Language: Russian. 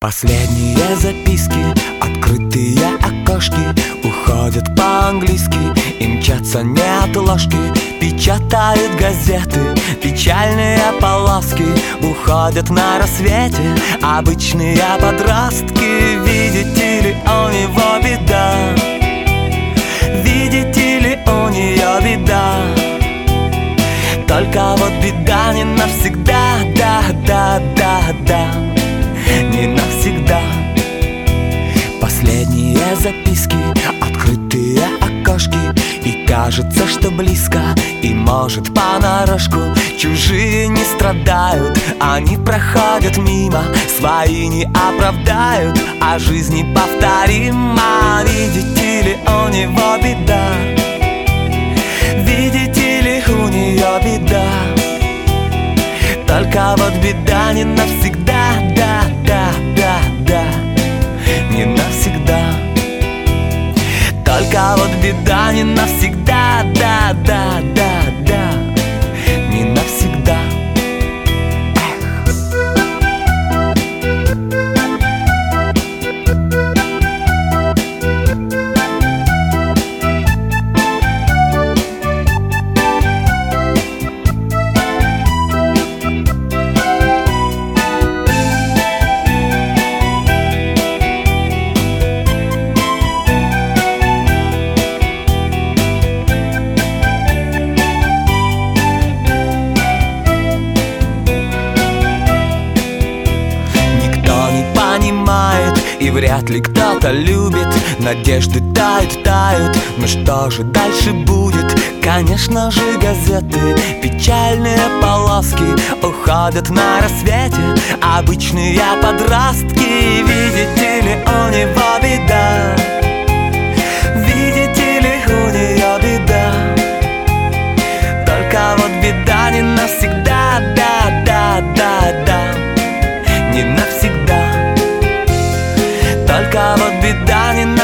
Последние записки, открытые окошки уходят по-английски и мчатся неотложки. Печатают газеты, печальные полоски уходят на рассвете обычные подростки. Видите ли, у него беда, видите ли, у нее беда. Только вот беда не навсегда, да, не навсегда. Последние записки, открытые окошки, и кажется, что близко, и может понарошку. Чужие не страдают, они проходят мимо, свои не оправдают, а жизнь неповторима. Видите ли, у него беда, видите ли, у нее беда. Только вот беда не навсегда, да, не навсегда. Только вот беда не навсегда, да, не навсегда. И вряд ли кто-то любит, надежды тают. Но что же дальше будет? Конечно же газеты, печальные полоски уходят на рассвете обычные подростки. Видите ли, у него беда, видите ли, у нее беда. Только вот беда не навсегда, да, не навсегда. Только вот беда не навсегда.